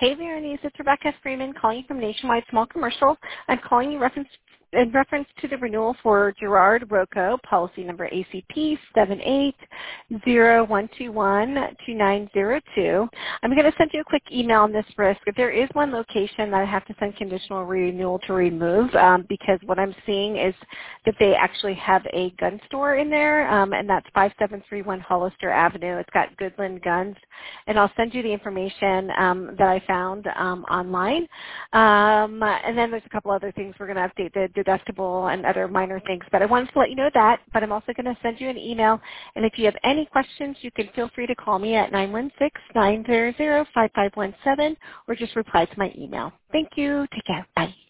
Hey, Veronice, it's Rebecca Freeman calling you from Nationwide Small Commercial. I'm calling you in reference to the renewal for Gerard Rocco, policy number ACP 7801212902. I'm going to send you a quick email on this risk. There is one location that I have to send conditional renewal to remove because what I'm seeing is that they actually have a gun store in there, and that's 5731 Hollister Avenue. It's got Goodland Guns, and I'll send you the information that I found online. And then there's a couple other things. We're going to update the deductible and other minor things, but I wanted to let you know that. But I'm also going to send you an email, and if you have any questions, you can feel free to call me at 916-900-5517 or just reply to my email. Thank you. Take care. Bye.